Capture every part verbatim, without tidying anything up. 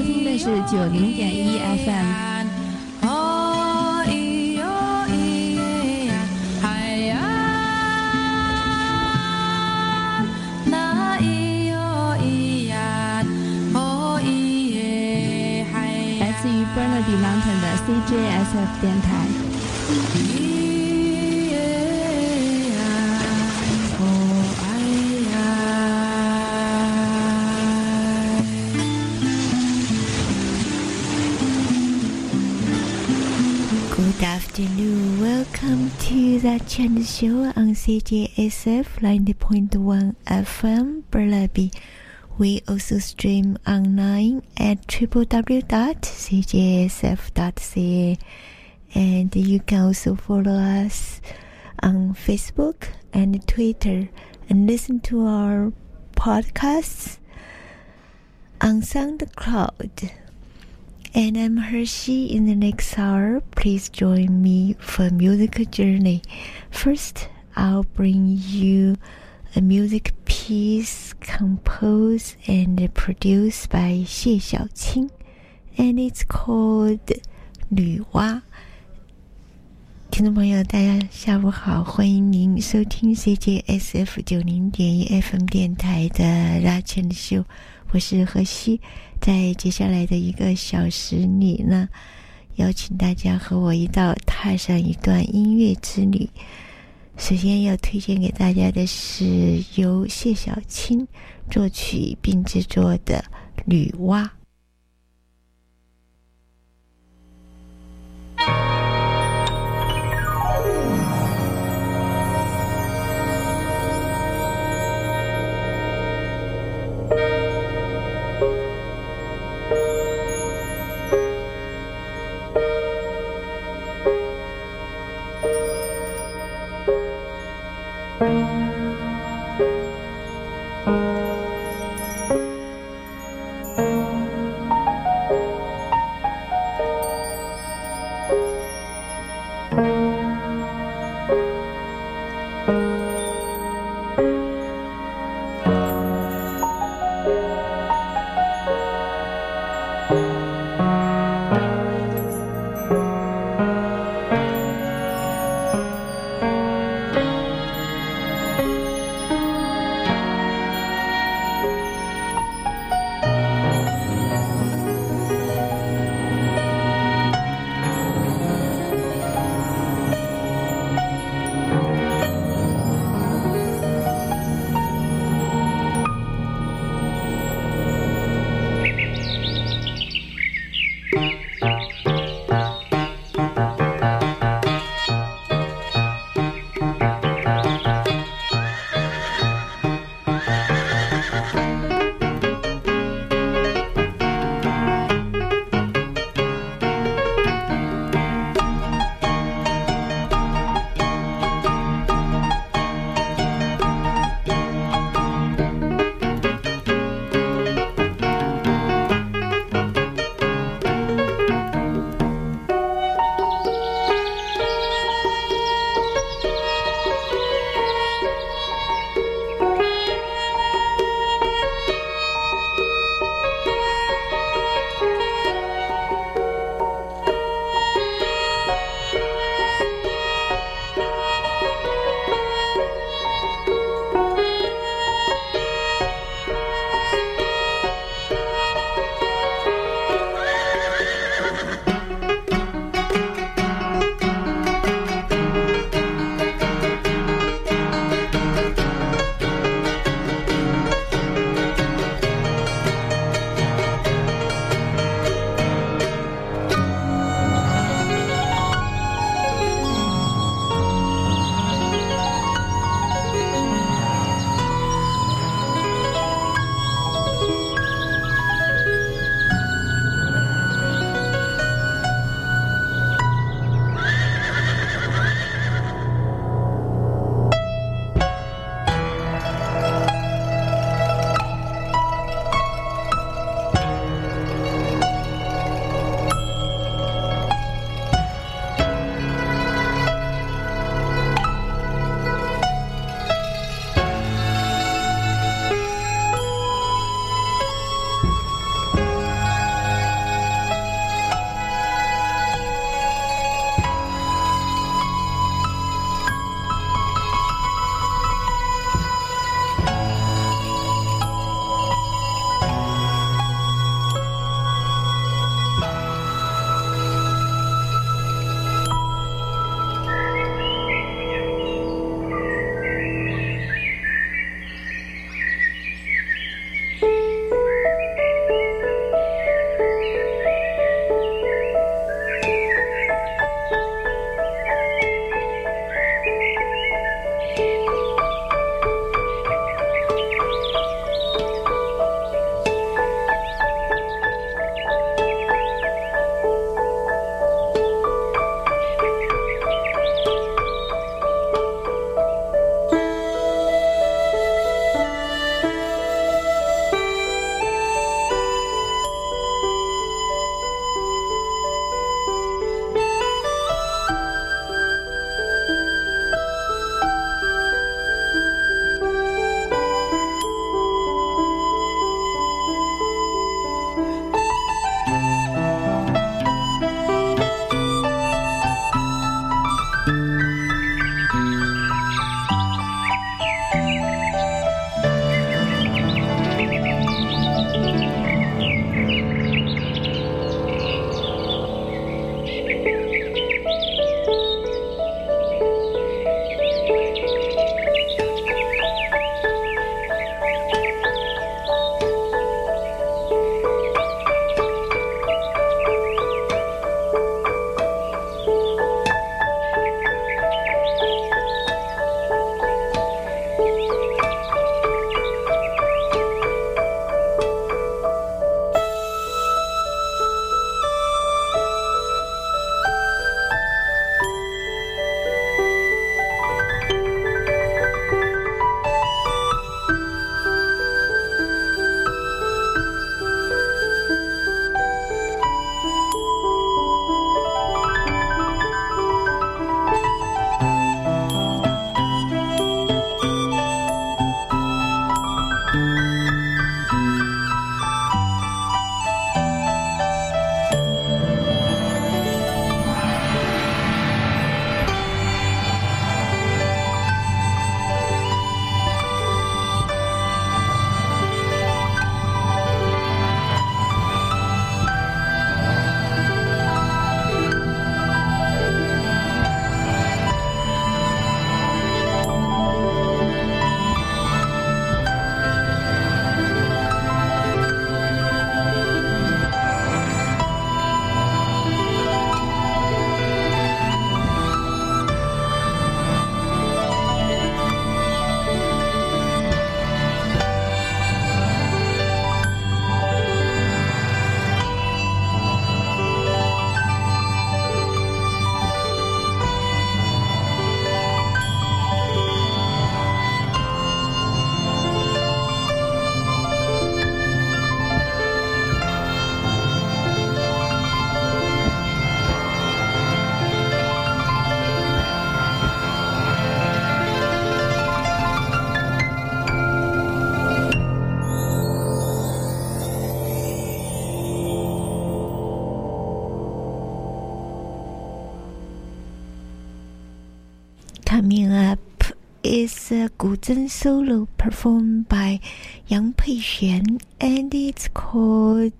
听的是九零点一 F M。Burnaby Mountain 的 C J S F 电台。 Good afternoon, welcome to the Channel Show on C J S F ninety point one F M Burnaby. We also stream online at w w w dot c j s f dot c a, and you can also follow us on Facebook and Twitter and listen to our podcasts on SoundCloud. And I'm Hershey. In the next hour, please join me for a musical journey. First, I'll bring you a music piece composed and produced by 谢小青, and it's called 女娲。听众朋友大家下午好，欢迎您收听 C J S F 九零点一 F M 电台的拉圈的秀，我是何西。在接下来的一个小时里呢，邀请大家和我一道踏上一段音乐之旅。首先要推荐给大家的是由谢小青作曲并制作的《女娲》。 is a 古筝 solo performed by Yang Peixuan, and it's called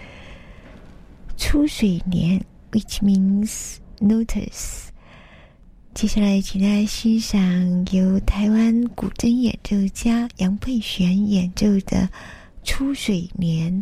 出水年 which means notice. 接下来请大家欣赏由台湾古筝演奏家杨佩璇演奏的出水年。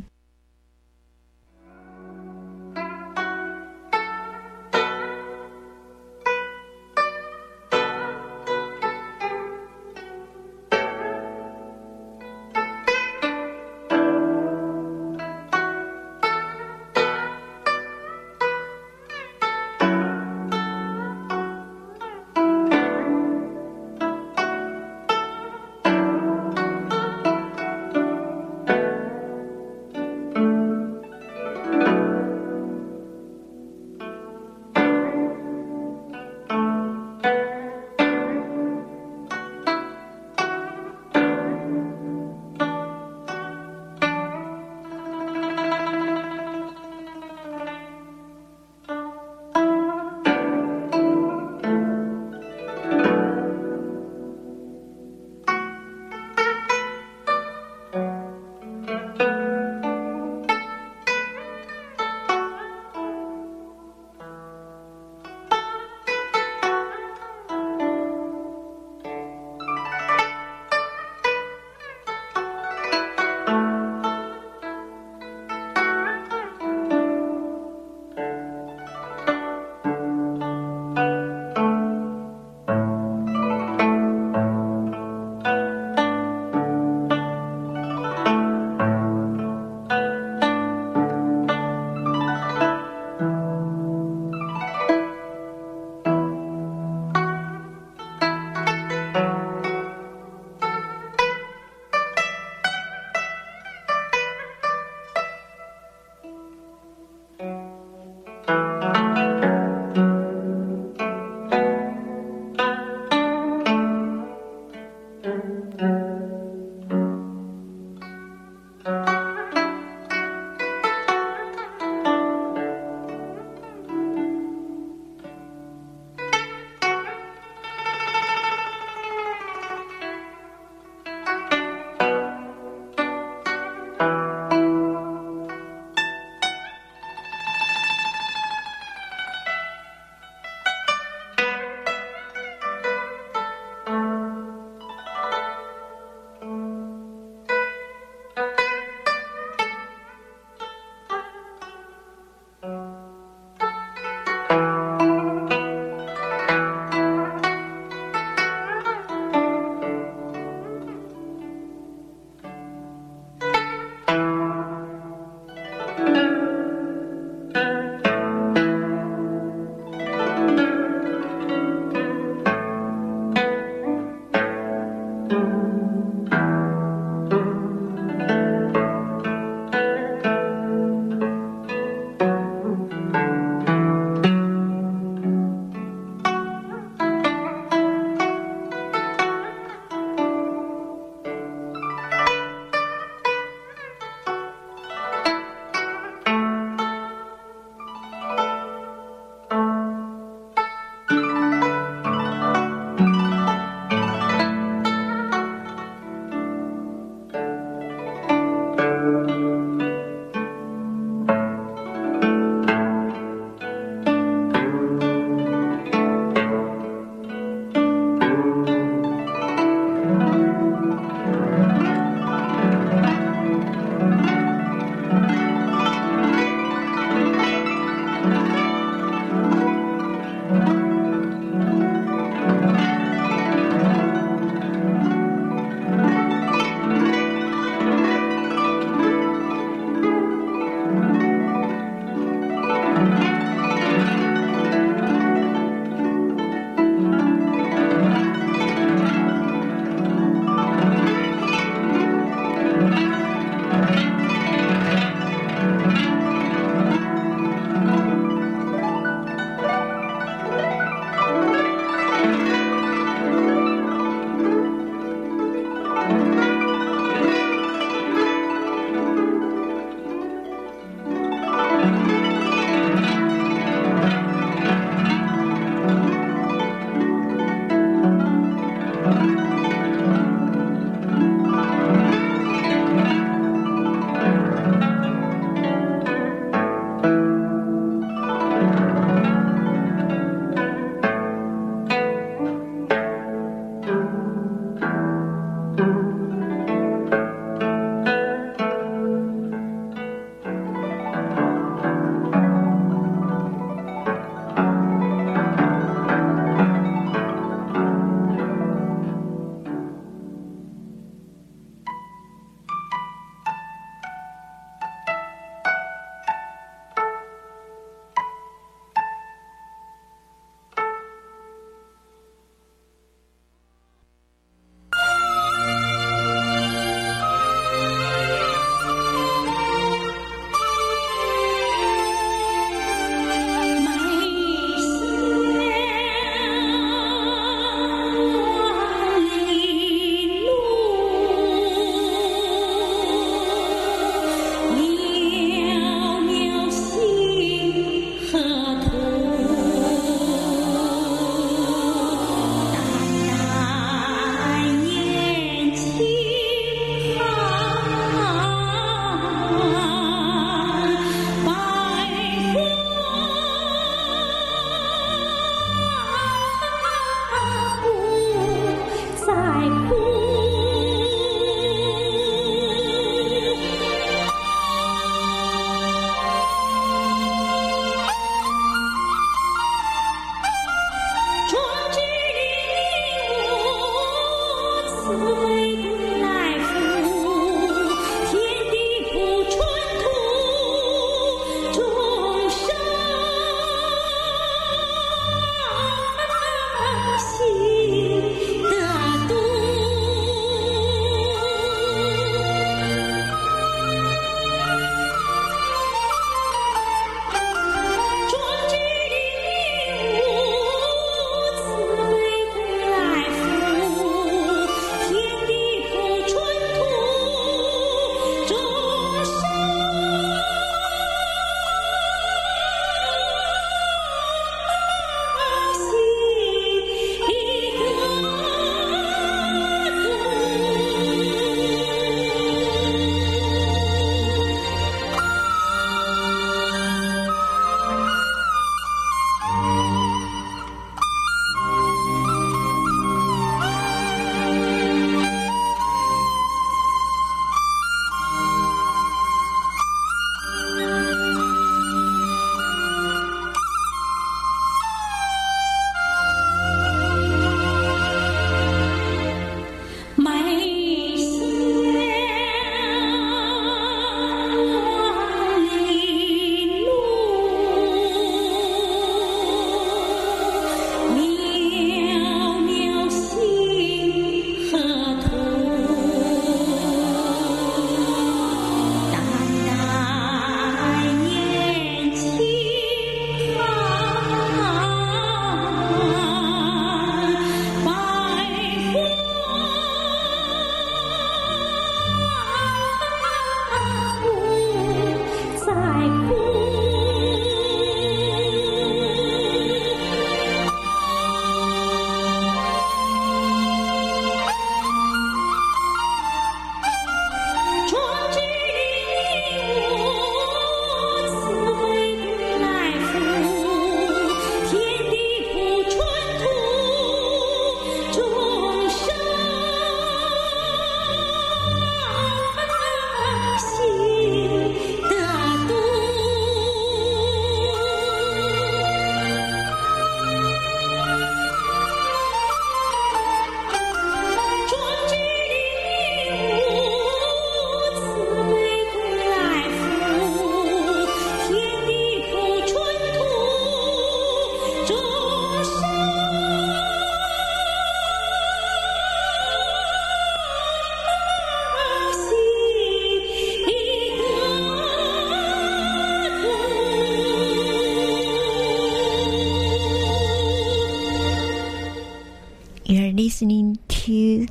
listening to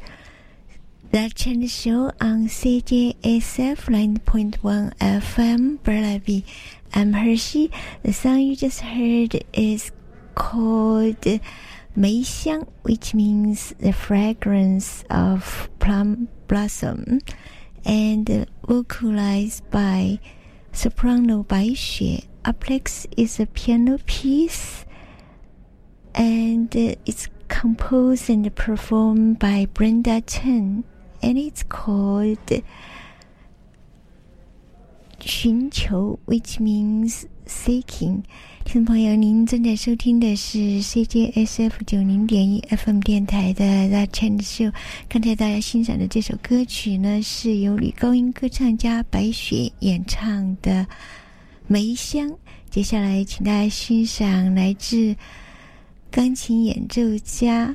The Chen Show on C J S F ninety point one F M, Berleby. I'm Hershey. The song you just heard is called Mei Xiang, which means the fragrance of plum blossom, and vocalized by soprano Bai Xue. Up next is a piano piece, and it's composed and performed by Brenda Chen, and it's called 寻求 which means seeking。 听众朋友，您正在收听的是 C J S F 九零点一 F M 电台的 The Chant Show。 刚才大家欣赏的这首歌曲呢，是由女高音歌唱家白雪演唱的梅香。接下来请大家欣赏来自钢琴演奏家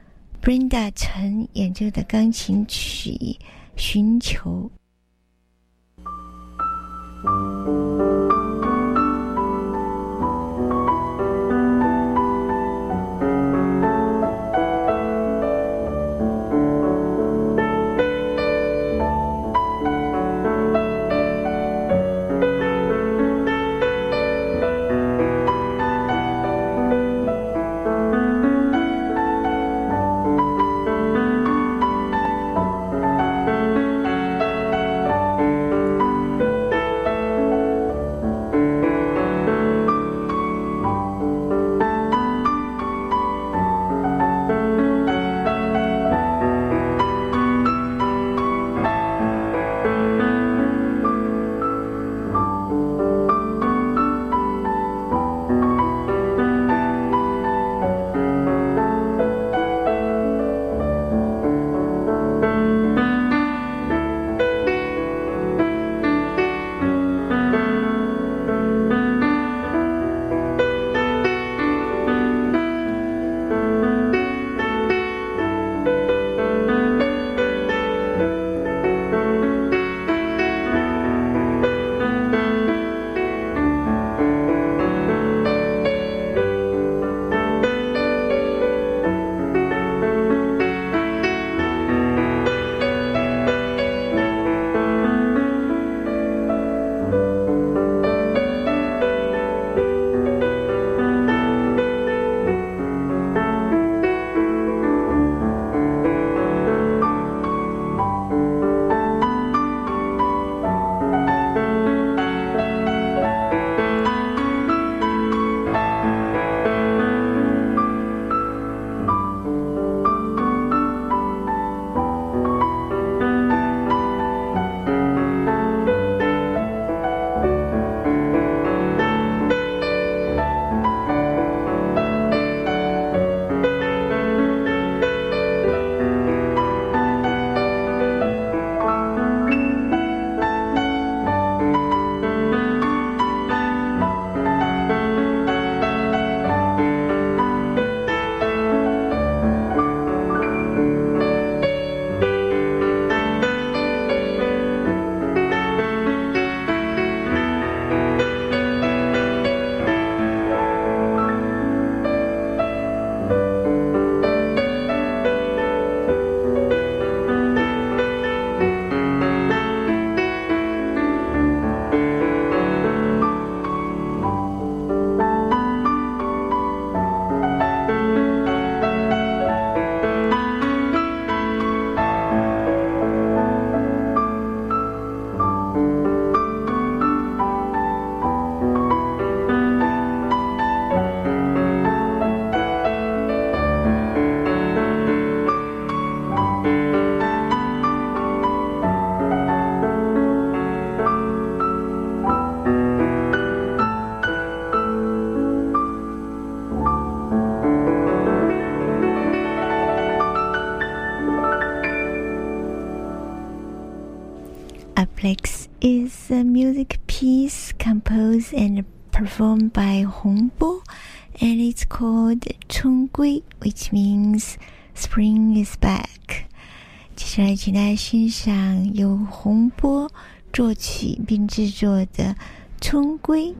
Brenda 陈演奏的钢琴曲《寻求》。Aplex is a music piece composed and performed by Hongbo, and it's called 春归 which means spring is back. 接下来请大家欣赏由洪波作曲并制作的春归。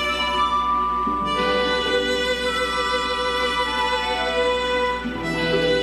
Thank you.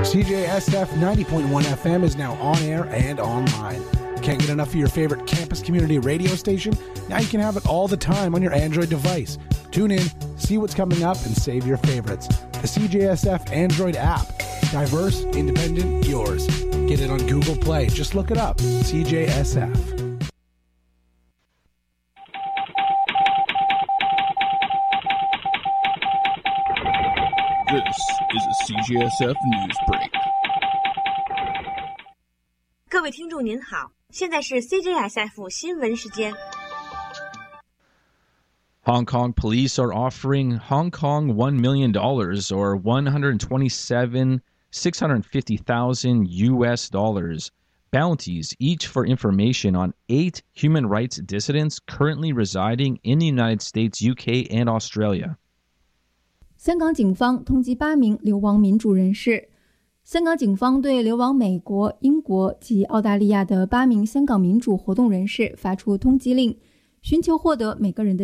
C J S F ninety point one F M is now on air and online. Can't get enough of your favorite campus community radio station? Now you can have it all the time on your Android device. Tune in, see what's coming up, and save your favorites. The C J S F Android app. Diverse, independent, yours. Get it on Google Play. Just look it up. C J S F. This is a C J S F News Break. 各位听众您好，现在是 C J S F 新闻时间。 Hong Kong police are offering Hong Kong one million dollars or one hundred twenty-seven thousand six hundred fifty thousand U S dollars bounties each for information on eight human rights dissidents currently residing in the United States, U K, and Australia. 香港警方通缉八名流亡民主人士。香港警方对流亡美国、英国及澳大利亚的八名香港民主活动人士发出通缉令，寻求获得每个人的